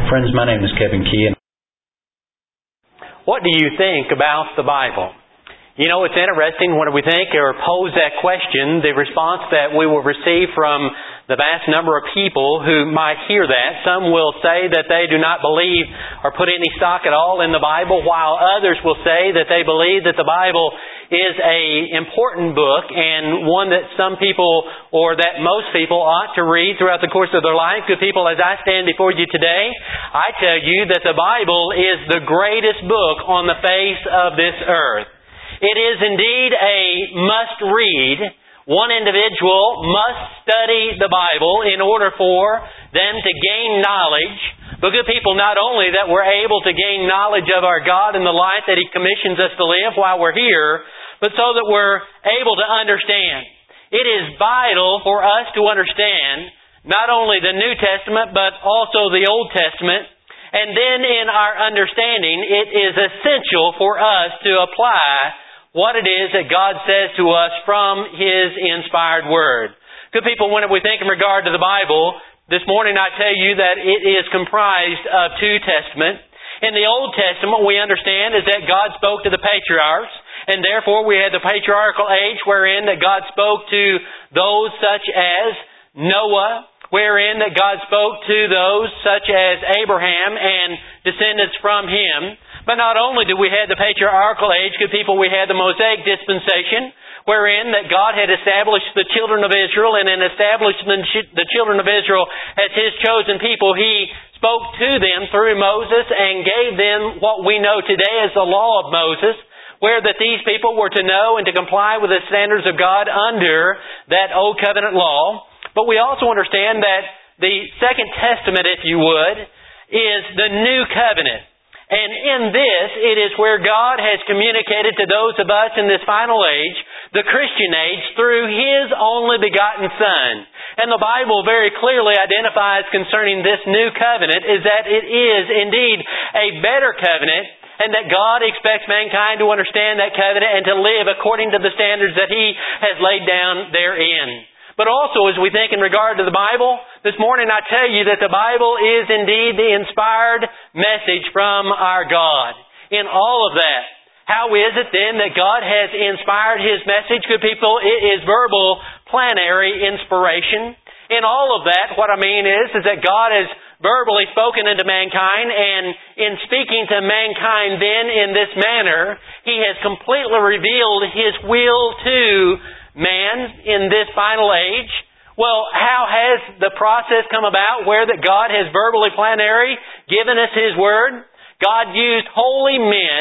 Friends, my name is Kevin Key. What do you think about the Bible? You know, it's interesting when we think or pose that question, the response that we will receive from the vast number of people who might hear that. Some will say that they do not believe or put any stock at all in the Bible, while others will say that they believe that the Bible is an important book and one that some people or that most people ought to read throughout the course of their life. Good people, as I stand before you today, I tell you that the Bible is the greatest book on the face of this earth. It is indeed a must-read. One individual must study the Bible in order for them to gain knowledge. But good people, not only that we're able to gain knowledge of our God and the life that He commissions us to live while we're here, but so that we're able to understand. It is vital for us to understand not only the New Testament, but also the Old Testament. And then in our understanding, it is essential for us to apply what it is that God says to us from His inspired Word. Good people, when we think in regard to the Bible, this morning I tell you that it is comprised of two testaments. In the Old Testament, we understand is that God spoke to the patriarchs, and therefore we had the patriarchal age wherein that God spoke to those such as Noah, wherein that God spoke to those such as Abraham and descendants from him. But not only do we have the patriarchal age, good people, we had the Mosaic dispensation, wherein that God had established the children of Israel, and in establishing the children of Israel as His chosen people, He spoke to them through Moses and gave them what we know today as the law of Moses, where that these people were to know and to comply with the standards of God under that Old Covenant law. But we also understand that the Second Testament, if you would, is the New Covenant. And in this, it is where God has communicated to those of us in this final age, the Christian age, through His only begotten Son. And the Bible very clearly identifies concerning this new covenant is that it is indeed a better covenant, and that God expects mankind to understand that covenant and to live according to the standards that He has laid down therein. But also, as we think in regard to the Bible, this morning I tell you that the Bible is indeed the inspired message from our God. In all of that, how is it then that God has inspired His message? Good people, it is verbal, planary inspiration. In all of that, what I mean is that God has verbally spoken unto mankind, and in speaking to mankind then in this manner, He has completely revealed His will to man in this final age. Well, how has the process come about where that God has verbally planary given us His Word? God used holy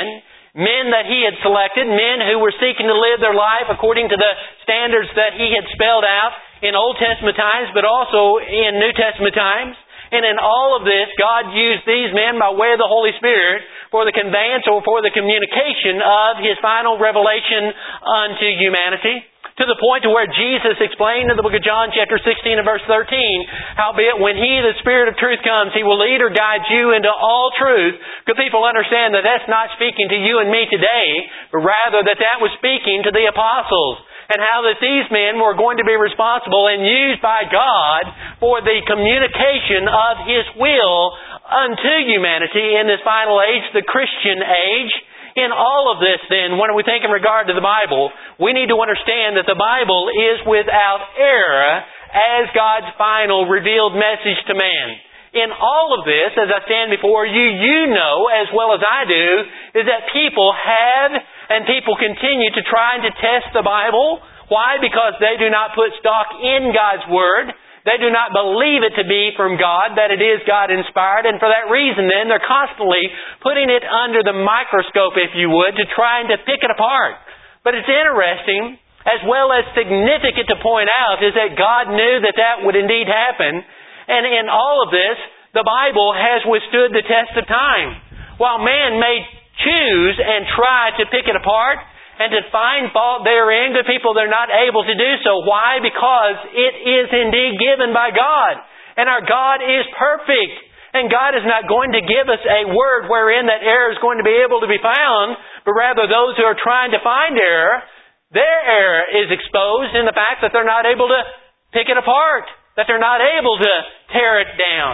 men that He had selected, men who were seeking to live their life according to the standards that He had spelled out in Old Testament times, but also in New Testament times. And in all of this, God used these men by way of the Holy Spirit for the conveyance or for the communication of His final revelation unto humanity. To the point to where Jesus explained in the book of John chapter 16 and verse 13, howbeit when He, the Spirit of truth, comes, He will lead or guide you into all truth. Good people, understand that that's not speaking to you and me today, but rather that was speaking to the apostles. And how that these men were going to be responsible and used by God for the communication of His will unto humanity in this final age, the Christian age. In all of this then, when we think in regard to the Bible, we need to understand that the Bible is without error as God's final revealed message to man. In all of this, as I stand before you, you know as well as I do, is that people have and people continue to try to test the Bible. Why? Because they do not put stock in God's Word. They do not believe it to be from God, that it is God-inspired, and for that reason then, they're constantly putting it under the microscope, if you would, to try and to pick it apart. But it's interesting, as well as significant to point out, is that God knew that would indeed happen, and in all of this, the Bible has withstood the test of time. While man may choose and try to pick it apart, and to find fault therein, good people, they're not able to do so. Why? Because it is indeed given by God. And our God is perfect. And God is not going to give us a word wherein that error is going to be able to be found, but rather those who are trying to find error, their error is exposed in the fact that they're not able to pick it apart, that they're not able to tear it down.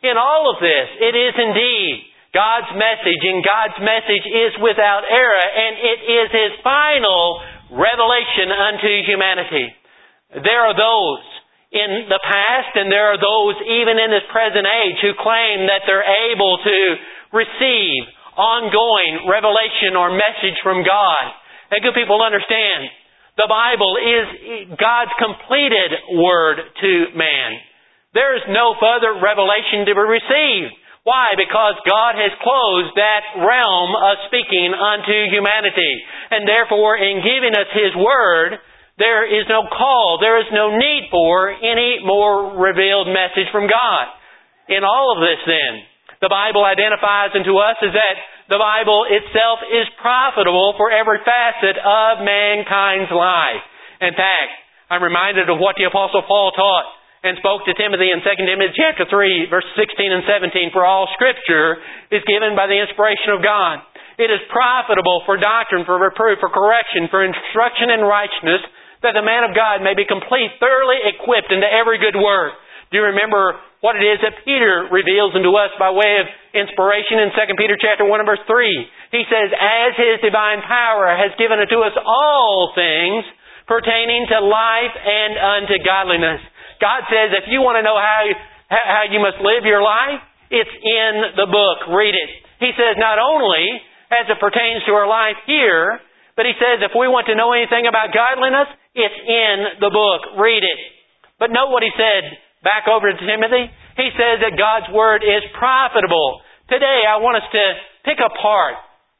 In all of this, it is indeed God's message, and God's message is without error, and it is His final revelation unto humanity. There are those in the past, and there are those even in this present age who claim that they're able to receive ongoing revelation or message from God. And good people, understand, the Bible is God's completed Word to man. There is no further revelation to be received. Why? Because God has closed that realm of speaking unto humanity. And therefore, in giving us His Word, there is no call, there is no need for any more revealed message from God. In all of this then, the Bible identifies unto us is that the Bible itself is profitable for every facet of mankind's life. In fact, I'm reminded of what the Apostle Paul taught and spoke to Timothy in 2 Timothy chapter 3, verses 16 and 17. For all Scripture is given by the inspiration of God. It is profitable for doctrine, for reproof, for correction, for instruction in righteousness, that the man of God may be complete, thoroughly equipped into every good work. Do you remember what it is that Peter reveals unto us by way of inspiration in 2 Peter chapter 1 and verse 3? He says, as His divine power has given unto us all things pertaining to life and unto godliness. God says, if you want to know how you must live your life, it's in the book. Read it. He says, not only as it pertains to our life here, but He says, if we want to know anything about godliness, it's in the book. Read it. But note what He said back over to Timothy. He says that God's Word is profitable. Today, I want us to pick apart.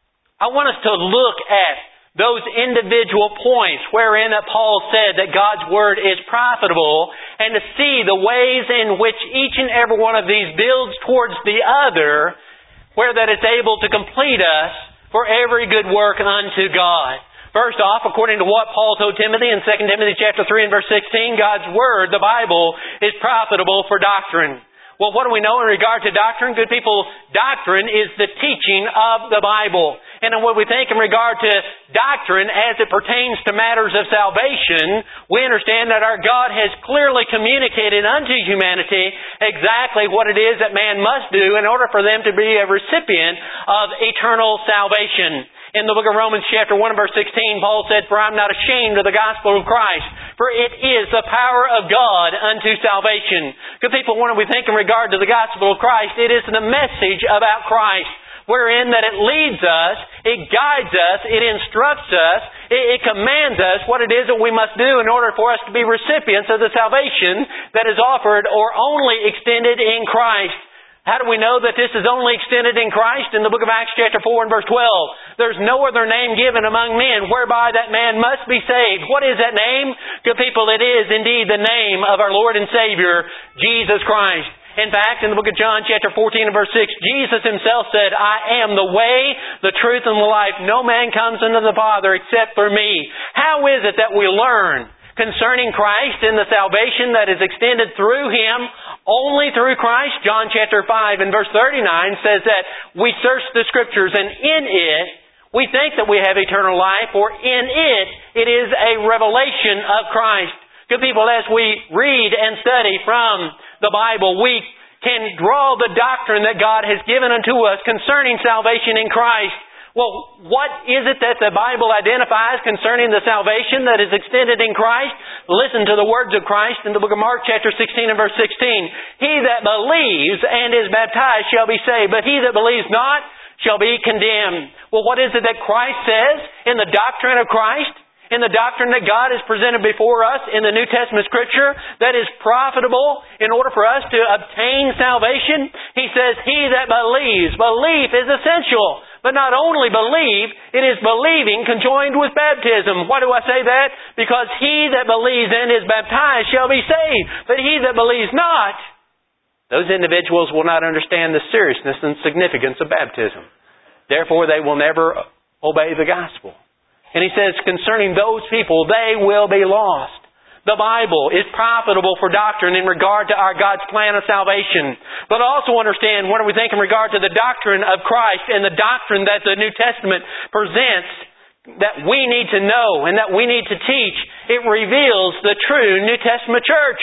I want us to look at those individual points wherein that Paul said that God's Word is profitable, and to see the ways in which each and every one of these builds towards the other, where that it's able to complete us for every good work unto God. First off, according to what Paul told Timothy in 2 Timothy chapter 3 and verse 16, God's Word, the Bible, is profitable for doctrine. Well, what do we know in regard to doctrine? Good people, doctrine is the teaching of the Bible. And when we think in regard to doctrine as it pertains to matters of salvation, we understand that our God has clearly communicated unto humanity exactly what it is that man must do in order for them to be a recipient of eternal salvation. In the book of Romans chapter 1 and verse 16, Paul said, for I'm not ashamed of the gospel of Christ, for it is the power of God unto salvation. Good people, when we think in regard to the gospel of Christ, it is the message about Christ, wherein that it leads us, it guides us, it instructs us, it commands us what it is that we must do in order for us to be recipients of the salvation that is offered or only extended in Christ. How do we know that this is only extended in Christ? In the book of Acts chapter 4 and verse 12, there's no other name given among men whereby that man must be saved. What is that name? Good people, it is indeed the name of our Lord and Savior, Jesus Christ. In fact, in the book of John chapter 14 and verse 6, Jesus Himself said, I am the way, the truth, and the life. No man comes unto the Father except through me. How is it that we learn concerning Christ and the salvation that is extended through Him, only through Christ? John chapter 5 and verse 39 says that we search the Scriptures, and in it we think that we have eternal life, for in it is a revelation of Christ. Good people, as we read and study from the Bible, we can draw the doctrine that God has given unto us concerning salvation in Christ. Well, what is it that the Bible identifies concerning the salvation that is extended in Christ? Listen to the words of Christ in the book of Mark chapter 16 and verse 16. He that believes and is baptized shall be saved, but he that believes not shall be condemned. Well, what is it that Christ says in the doctrine of Christ? In the doctrine that God has presented before us in the New Testament Scripture that is profitable in order for us to obtain salvation? He says, he that believes. Belief is essential. But not only believe, it is believing conjoined with baptism. Why do I say that? Because he that believes and is baptized shall be saved. But he that believes not, those individuals will not understand the seriousness and significance of baptism. Therefore, they will never obey the gospel. And he says, concerning those people, they will be lost. The Bible is profitable for doctrine in regard to our God's plan of salvation. But also understand, when we think in regard to the doctrine of Christ and the doctrine that the New Testament presents, that we need to know and that we need to teach, it reveals the true New Testament church.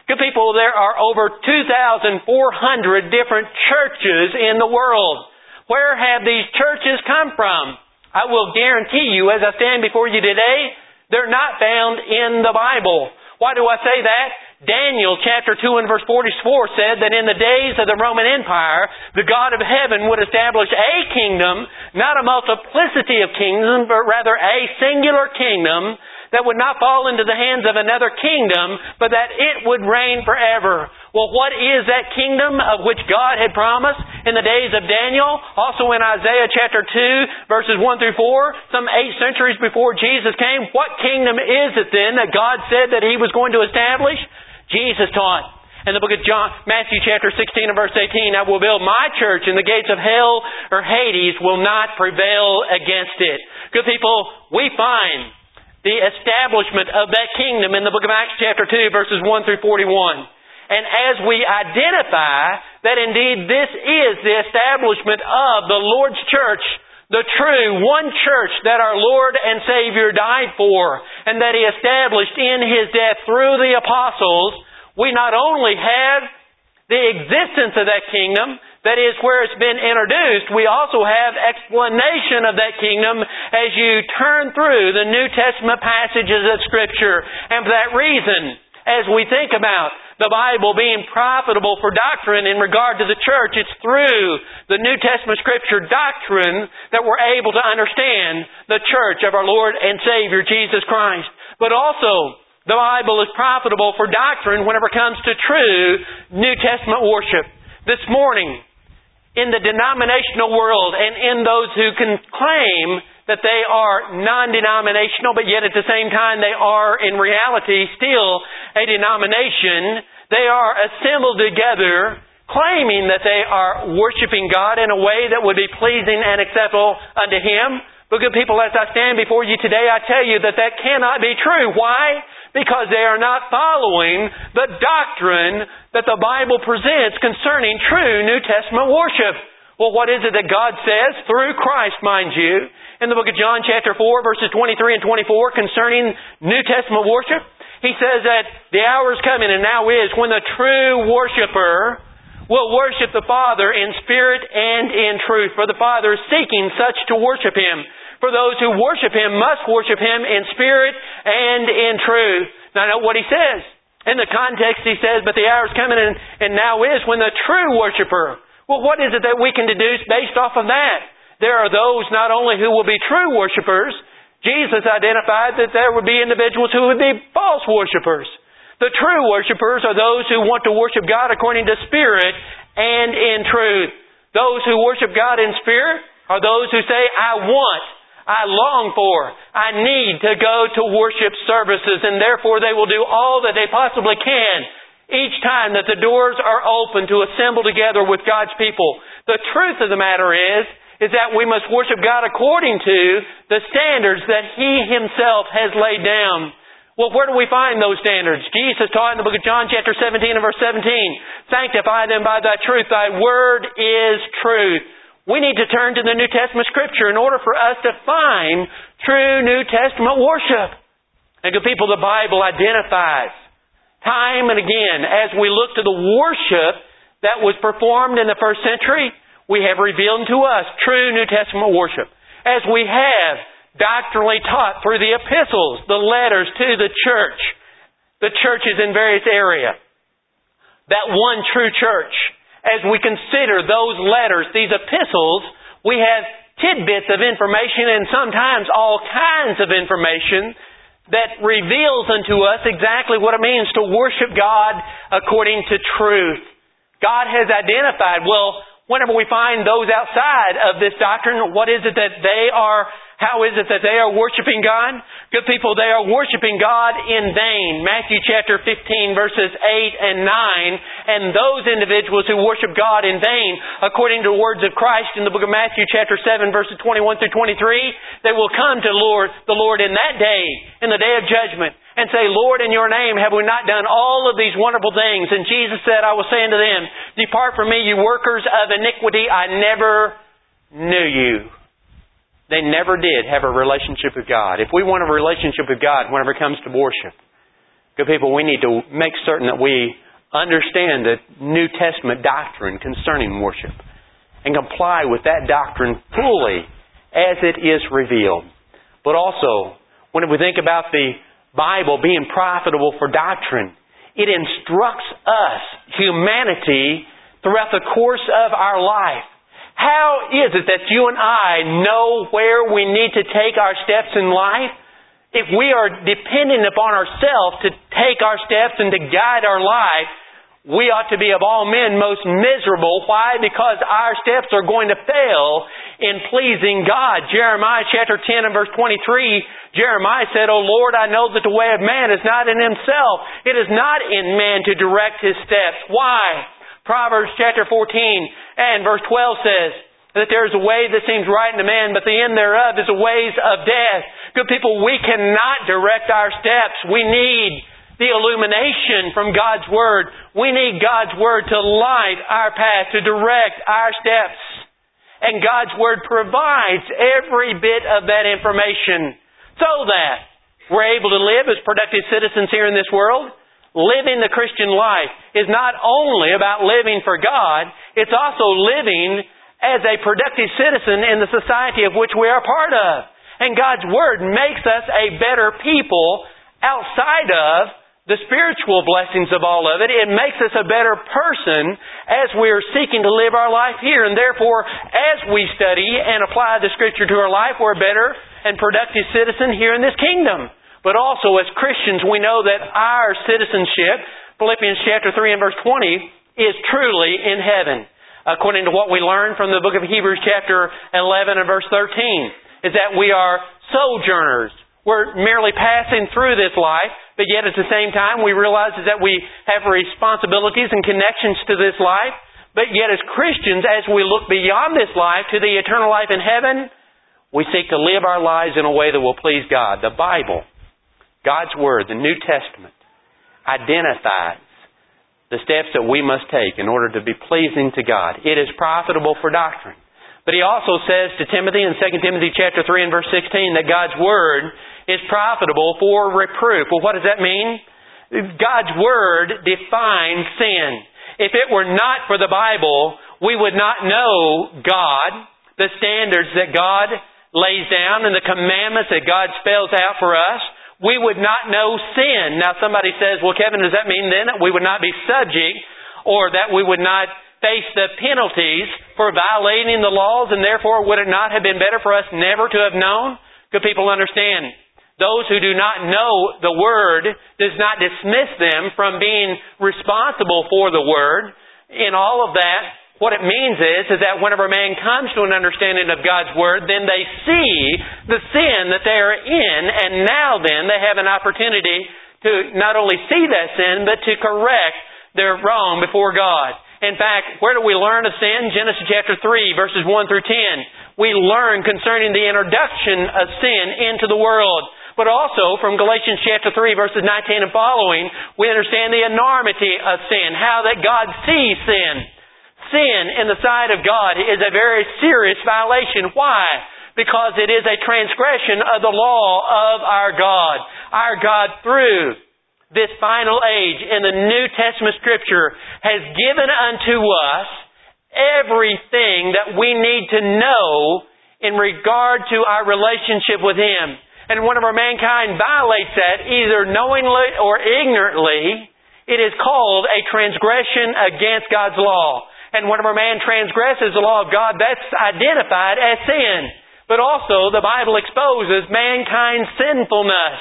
Good people, there are over 2,400 different churches in the world. Where have these churches come from? I will guarantee you, as I stand before you today, they're not found in the Bible. Why do I say that? Daniel chapter 2 and verse 44 said that in the days of the Roman Empire, the God of heaven would establish a kingdom, not a multiplicity of kingdoms, but rather a singular kingdom that would not fall into the hands of another kingdom, but that it would reign forever. Well, what is that kingdom of which God had promised in the days of Daniel? Also in Isaiah chapter 2, verses 1 through 4, some 8 centuries before Jesus came, what kingdom is it then that God said that He was going to establish? Jesus taught in the book of John, Matthew chapter 16 and verse 18, I will build my church and the gates of hell or Hades will not prevail against it. Good people, we find the establishment of that kingdom in the book of Acts chapter 2 verses 1 through 41. And as we identify that indeed this is the establishment of the Lord's church, the true one church that our Lord and Savior died for, and that He established in His death through the apostles, we not only have the existence of that kingdom, that is where it's been introduced, we also have explanation of that kingdom as you turn through the New Testament passages of Scripture. And for that reason, as we think about the Bible being profitable for doctrine in regard to the church, it's through the New Testament Scripture doctrine that we're able to understand the church of our Lord and Savior Jesus Christ. But also, the Bible is profitable for doctrine whenever it comes to true New Testament worship. This morning, in the denominational world and in those who can claim that they are non-denominational, but yet at the same time they are in reality still a denomination, they are assembled together claiming that they are worshiping God in a way that would be pleasing and acceptable unto Him. But good people, as I stand before you today, I tell you that that cannot be true. Why? Because they are not following the doctrine that the Bible presents concerning true New Testament worship. Well, what is it that God says? Through Christ, mind you, in the book of John chapter 4, verses 23 and 24, concerning New Testament worship, He says that the hour is coming and now is when the true worshiper will worship the Father in spirit and in truth. For the Father is seeking such to worship Him. For those who worship Him must worship Him in spirit and in truth. Now note what He says. In the context He says, but the hour is coming and now is when the true worshiper. Well, what is it that we can deduce based off of that? There are those not only who will be true worshipers, Jesus identified that there would be individuals who would be false worshipers. The true worshipers are those who want to worship God according to spirit and in truth. Those who worship God in spirit are those who say, I long for, I need to go to worship services, and therefore they will do all that they possibly can each time that the doors are open to assemble together with God's people. The truth of the matter is that we must worship God according to the standards that He Himself has laid down. Well, where do we find those standards? Jesus taught in the book of John chapter 17 and verse 17, sanctify them by Thy truth. Thy word is truth. We need to turn to the New Testament Scripture in order for us to find true New Testament worship. And good people, the Bible identifies time and again, as we look to the worship that was performed in the first century, we have revealed to us true New Testament worship. As we have doctrinally taught through the epistles, the letters to the churches in various areas. That one true church. As we consider those letters, these epistles, we have tidbits of information and sometimes all kinds of information that reveals unto us exactly what it means to worship God according to truth. God has identified, whenever we find those outside of this doctrine, what is it that they are, how is it that they are worshiping God? Good people, they are worshiping God in vain. Matthew chapter 15 verses 8 and 9. And those individuals who worship God in vain, according to the words of Christ in the book of Matthew chapter 7 verses 21 through 23, they will come to the Lord in that day, in the day of judgment, and say, Lord, in Your name have we not done all of these wonderful things? And Jesus said, I will say unto them, depart from me, you workers of iniquity, I never knew you. They never did have a relationship with God. If we want a relationship with God whenever it comes to worship, Good people, we need to make certain that we understand the New Testament doctrine concerning worship and comply with that doctrine fully as it is revealed. But also, when we think about the Bible being profitable for doctrine, it instructs us, humanity, throughout the course of our life. How is it that you and I know where we need to take our steps in life? If we are dependent upon ourselves to take our steps and to guide our life, we ought to be of all men most miserable. Why? Because our steps are going to fail in pleasing God. Jeremiah chapter 10 and verse 23, Jeremiah said, O Lord, I know that the way of man is not in himself. It is not in man to direct his steps. Why? Proverbs chapter 14 and verse 12 says that there is a way that seems right in a man, but the end thereof is the ways of death. Good people, we cannot direct our steps. We need the illumination from God's Word. We need God's Word to light our path, to direct our steps. And God's Word provides every bit of that information so that we're able to live as productive citizens here in this world. Living the Christian life is not only about living for God, it's also living as a productive citizen in the society of which we are part of. And God's Word makes us a better people outside of the spiritual blessings of all of it. It makes us a better person as we are seeking to live our life here. And therefore, as we study and apply the Scripture to our life, we're a better and productive citizen here in this kingdom. But also as Christians, we know that our citizenship, Philippians chapter 3 and verse 20, is truly in heaven. According to what we learn from the book of Hebrews chapter 11 and verse 13. Is that we are sojourners. We're merely passing through this life, but yet at the same time we realize that we have responsibilities and connections to this life. But yet as Christians, as we look beyond this life to the eternal life in heaven, we seek to live our lives in a way that will please God. The Bible, God's Word, the New Testament, identifies the steps that we must take in order to be pleasing to God. It is profitable for doctrine. But he also says to Timothy in 2 Timothy chapter 3 and verse 16 that God's Word is profitable for reproof. Well, what does that mean? God's Word defines sin. If it were not for the Bible, we would not know God, the standards that God lays down and the commandments that God spells out for us. We would not know sin. Now somebody says, well, Kevin, does that mean then that we would not be subject or that we would not face the penalties for violating the laws, and therefore would it not have been better for us never to have known? Good people understand. Those who do not know the Word does not dismiss them from being responsible for the Word. In all of that, what it means is that whenever man comes to an understanding of God's Word, then they see the sin that they are in, and now then they have an opportunity to not only see that sin, but to correct their wrong before God. In fact, where do we learn of sin? Genesis chapter 3, verses 1 through 10. We learn concerning the introduction of sin into the world. But also, from Galatians chapter 3, verses 19 and following, we understand the enormity of sin, how that God sees sin. Sin in the sight of God is a very serious violation. Why? Because it is a transgression of the law of our God. Our God, through this final age in the New Testament Scripture, has given unto us everything that we need to know in regard to our relationship with Him. And whenever mankind violates that, either knowingly or ignorantly, it is called a transgression against God's law. And whenever man transgresses the law of God, that's identified as sin. But also, the Bible exposes mankind's sinfulness.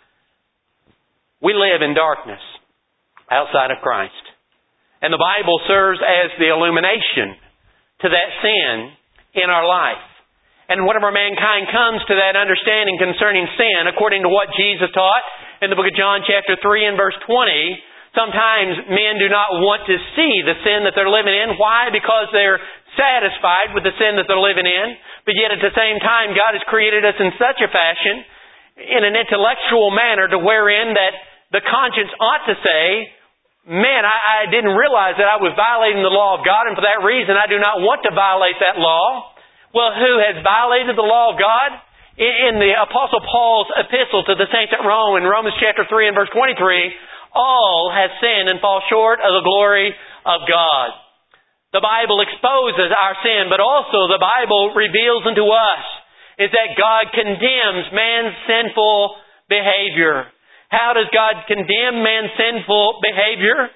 We live in darkness outside of Christ. And the Bible serves as the illumination to that sin in our life. And whenever mankind comes to that understanding concerning sin, according to what Jesus taught in the book of John chapter 3 and verse 20, sometimes men do not want to see the sin that they're living in. Why? Because they're satisfied with the sin that they're living in. But yet at the same time, God has created us in such a fashion, in an intellectual manner, to wherein that the conscience ought to say, man, I didn't realize that I was violating the law of God, and for that reason I do not want to violate that law. Well, who has violated the law of God? In the Apostle Paul's epistle to the saints at Rome, in Romans chapter 3 and verse 23, all have sinned and fall short of the glory of God. The Bible exposes our sin, but also the Bible reveals unto us is that God condemns man's sinful behavior. How does God condemn man's sinful behavior?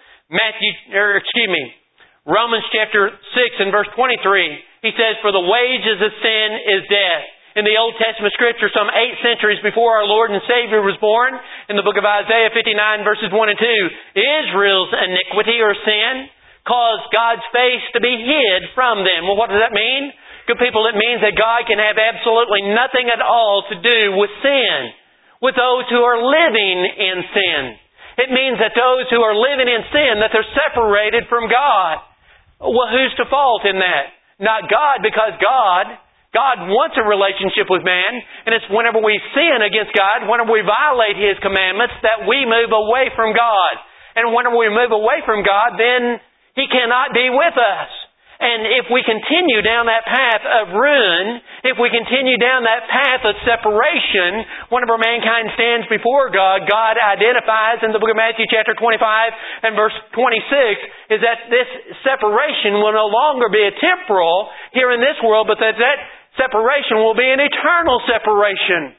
Romans chapter 6 and verse 23. He says, "For the wages of sin is death." In the Old Testament Scripture, some 8 centuries before our Lord and Savior was born, in the book of Isaiah 59 verses 1 and 2, Israel's iniquity or sin caused God's face to be hid from them. Well, what does that mean? Good people, it means that God can have absolutely nothing at all to do with sin, with those who are living in sin. It means that those who are living in sin, that they're separated from God. Well, who's to fault in that? Not God, because God wants a relationship with man, and it's whenever we sin against God, whenever we violate His commandments, that we move away from God. And whenever we move away from God, then He cannot be with us. And if we continue down that path of ruin, if we continue down that path of separation, whenever mankind stands before God, God identifies in the book of Matthew chapter 25 and verse 26 is that this separation will no longer be a temporal here in this world, but that separation will be an eternal separation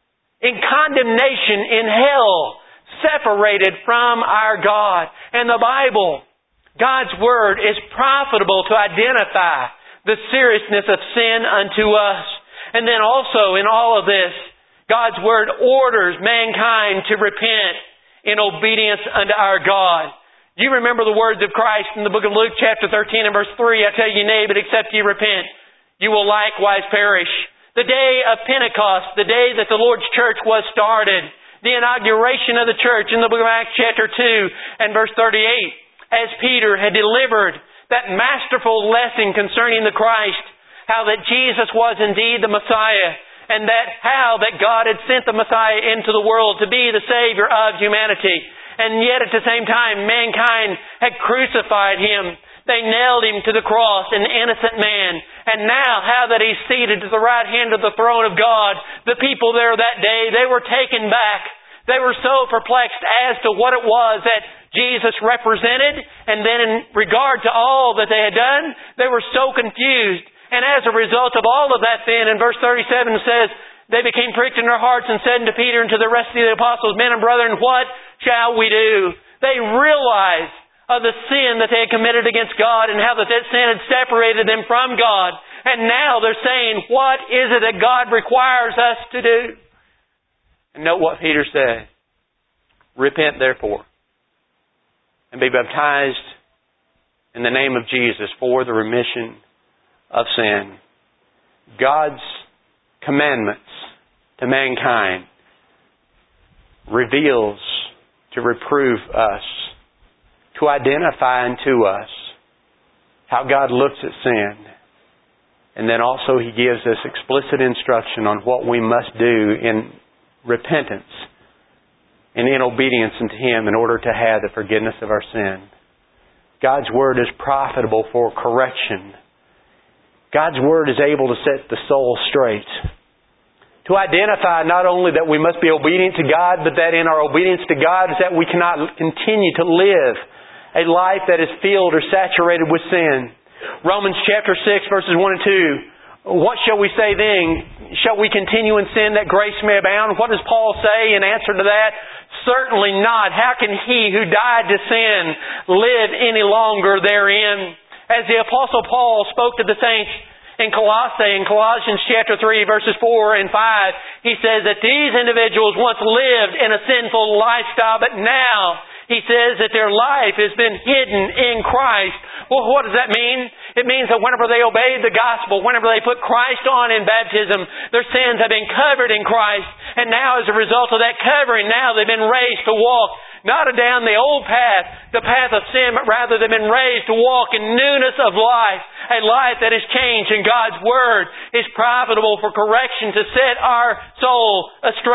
in condemnation in hell, separated from our God. And the Bible, God's Word, is profitable to identify the seriousness of sin unto us. And then also in all of this, God's Word orders mankind to repent in obedience unto our God. Do you remember the words of Christ in the book of Luke chapter 13 and verse 3? I tell you, nay, but except ye repent, you will likewise perish. The day of Pentecost, the day that the Lord's church was started, the inauguration of the church in the book of Acts chapter 2 and verse 38, as Peter had delivered that masterful lesson concerning the Christ, how that Jesus was indeed the Messiah, and how that God had sent the Messiah into the world to be the Savior of humanity. And yet at the same time, mankind had crucified Him. They nailed Him to the cross, an innocent man. And now, how that He's seated to the right hand of the throne of God, the people there that day, they were taken back. They were so perplexed as to what it was that Jesus represented, and then in regard to all that they had done, they were so confused. And as a result of all of that then, in verse 37 says, they became pricked in their hearts and said unto Peter and to the rest of the apostles, Men and brethren, what shall we do? They realized of the sin that they had committed against God and how that sin had separated them from God. And now they're saying, what is it that God requires us to do? And note what Peter said. Repent therefore, and be baptized in the name of Jesus for the remission of sin. God's commandments to mankind reveals to reprove us, to identify unto us how God looks at sin. And then also He gives us explicit instruction on what we must do in repentance and in obedience unto Him in order to have the forgiveness of our sin. God's Word is profitable for correction. God's Word is able to set the soul straight. To identify not only that we must be obedient to God, but that in our obedience to God is that we cannot continue to live a life that is filled or saturated with sin. Romans chapter 6 verses 1 and 2. What shall we say then? Shall we continue in sin that grace may abound? What does Paul say in answer to that? Certainly not. How can he who died to sin live any longer therein? As the Apostle Paul spoke to the saints in Colossae, in Colossians chapter 3 verses 4 and 5, he says that these individuals once lived in a sinful lifestyle, but now he says that their life has been hidden in Christ. Well, what does that mean? It means that whenever they obeyed the gospel, whenever they put Christ on in baptism, their sins have been covered in Christ. And now as a result of that covering, now they've been raised to walk not down the old path, the path of sin, but rather they've been raised to walk in newness of life, a life that has changed. And God's Word is profitable for correction to set our soul straight.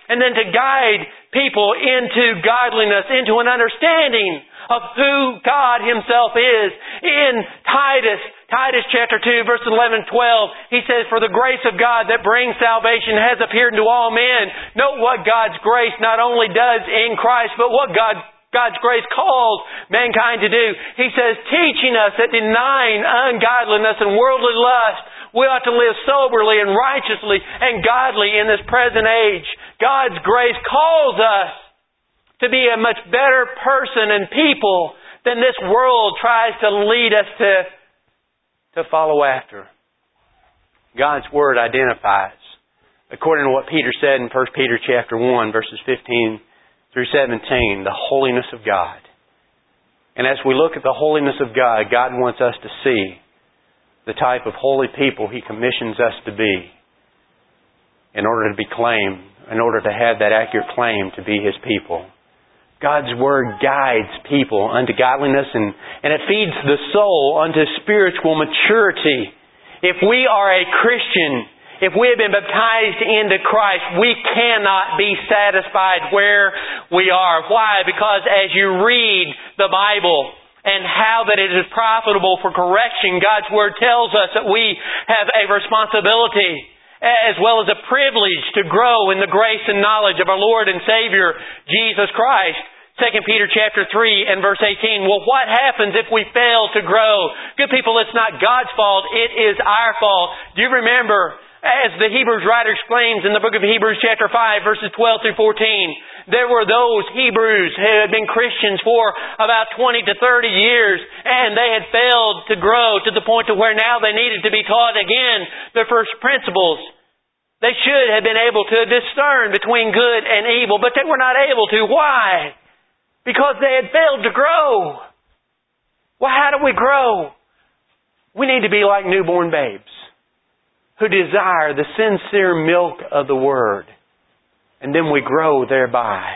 and then to guide people into godliness, into an understanding of who God Himself is. In Titus chapter 2, verses 11 and 12, he says, "For the grace of God that brings salvation has appeared to all men." Note what God's grace not only does in Christ, but what God's grace calls mankind to do. He says, teaching us that denying ungodliness and worldly lust, we ought to live soberly and righteously and godly in this present age. God's grace calls us to be a much better person and people than this world tries to lead us to follow after. God's Word identifies, according to what Peter said in 1 Peter chapter 1, verses 15 through 17, the holiness of God. And as we look at the holiness of God, God wants us to see the type of holy people He commissions us to be in order to be claimed, in order to have that accurate claim to be His people. God's Word guides people unto godliness and it feeds the soul unto spiritual maturity. If we are a Christian, if we have been baptized into Christ, we cannot be satisfied where we are. Why? Because as you read the Bible and how that it is profitable for correction, God's Word tells us that we have a responsibility as well as a privilege to grow in the grace and knowledge of our Lord and Savior, Jesus Christ. 2 Peter chapter 3 and verse 18. Well, what happens if we fail to grow? Good people, it's not God's fault. It is our fault. Do you remember, as the Hebrews writer exclaims in the book of Hebrews chapter 5, verses 12 through 14, there were those Hebrews who had been Christians for about 20 to 30 years, and they had failed to grow to the point to where now they needed to be taught again the first principles. They should have been able to discern between good and evil, but they were not able to. Why? Because they had failed to grow. Well, how do we grow? We need to be like newborn babes who desire the sincere milk of the Word. And then we grow thereby.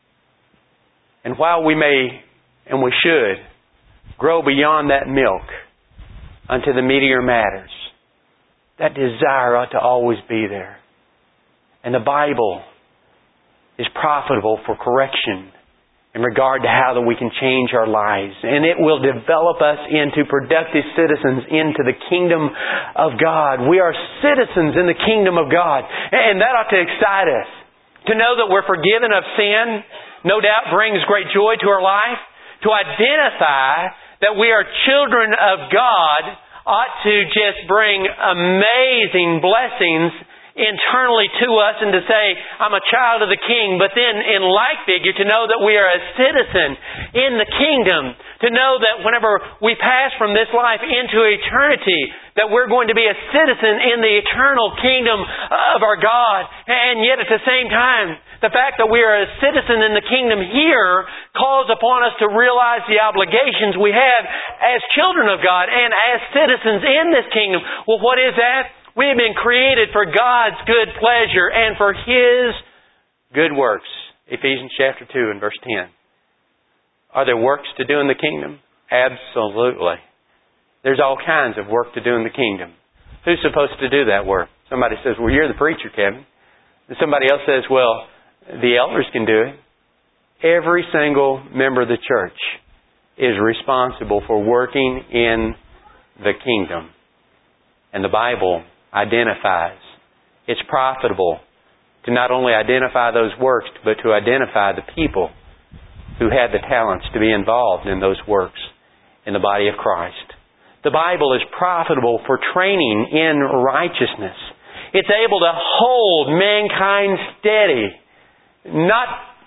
And while we may, and we should, grow beyond that milk unto the meatier matters, that desire ought to always be there. And the Bible is profitable for correction in regard to how that we can change our lives. And it will develop us into productive citizens into the kingdom of God. We are citizens in the kingdom of God. And that ought to excite us. To know that we're forgiven of sin, no doubt brings great joy to our life. To identify that we are children of God ought to just bring amazing blessings internally to us, and to say, I'm a child of the King, but then in like figure to know that we are a citizen in the kingdom, to know that whenever we pass from this life into eternity, that we're going to be a citizen in the eternal kingdom of our God. And yet at the same time, the fact that we are a citizen in the kingdom here calls upon us to realize the obligations we have as children of God and as citizens in this kingdom. Well, what is that? We have been created for God's good pleasure and for His good works. Ephesians chapter 2 and verse 10. Are there works to do in the kingdom? Absolutely. There's all kinds of work to do in the kingdom. Who's supposed to do that work? Somebody says, well, you're the preacher, Kevin. And somebody else says, well, the elders can do it. Every single member of the church is responsible for working in the kingdom. And the Bible identifies. It's profitable to not only identify those works, but to identify the people who have the talents to be involved in those works in the body of Christ. The Bible is profitable for training in righteousness. It's able to hold mankind steady. Not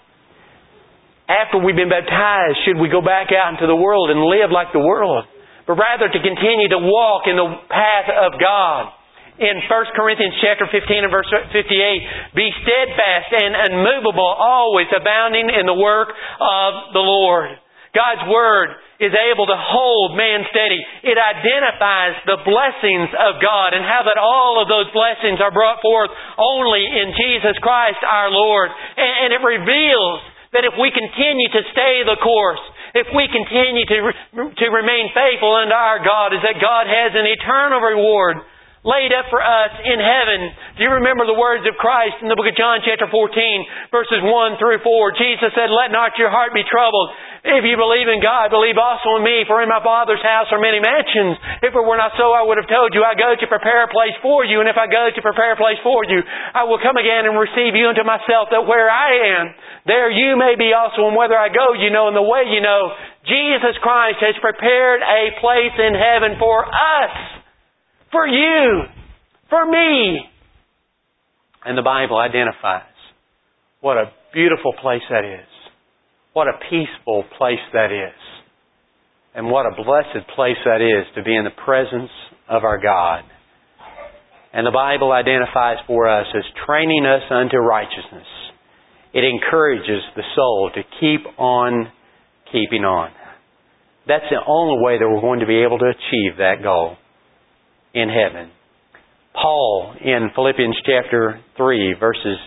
after we've been baptized should we go back out into the world and live like the world, but rather to continue to walk in the path of God. In 1 Corinthians chapter 15 and verse 58, be steadfast and unmovable, always abounding in the work of the Lord. God's Word is able to hold man steady. It identifies the blessings of God and how that all of those blessings are brought forth only in Jesus Christ our Lord. And it reveals that if we continue to stay the course, if we continue to remain faithful unto our God, is that God has an eternal reward laid up for us in heaven. Do you remember the words of Christ in the book of John chapter 14, verses 1 through 4? Jesus said, "Let not your heart be troubled. If you believe in God, believe also in me, for in my Father's house are many mansions. If it were not so, I would have told you, I go to prepare a place for you, and if I go to prepare a place for you, I will come again and receive you unto myself, that where I am, there you may be also, and whether I go, you know, and the way you know." Jesus Christ has prepared a place in heaven for us. For you, for me. And the Bible identifies what a beautiful place that is. What a peaceful place that is. And what a blessed place that is to be in the presence of our God. And the Bible identifies for us as training us unto righteousness. It encourages the soul to keep on keeping on. That's the only way that we're going to be able to achieve that goal in heaven. Paul in Philippians chapter 3 verses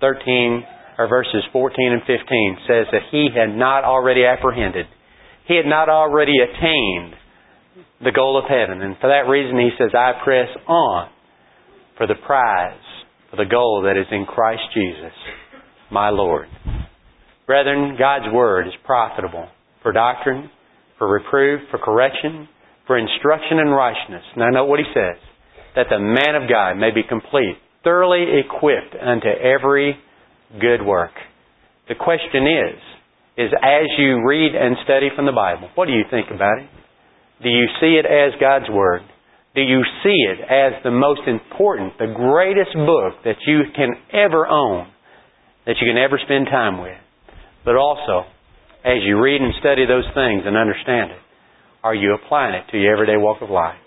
14 and 15 says that he had not already apprehended. He had not already attained the goal of heaven. And for that reason he says, "I press on for the prize, for the goal that is in Christ Jesus, my Lord." Brethren, God's Word is profitable for doctrine, for reproof, for correction, for instruction in righteousness. Now note what he says, "that the man of God may be complete, thoroughly equipped unto every good work." The question is as you read and study from the Bible, what do you think about it? Do you see it as God's Word? Do you see it as the most important, the greatest book that you can ever own, that you can ever spend time with? But also, as you read and study those things and understand it, are you applying it to your everyday walk of life?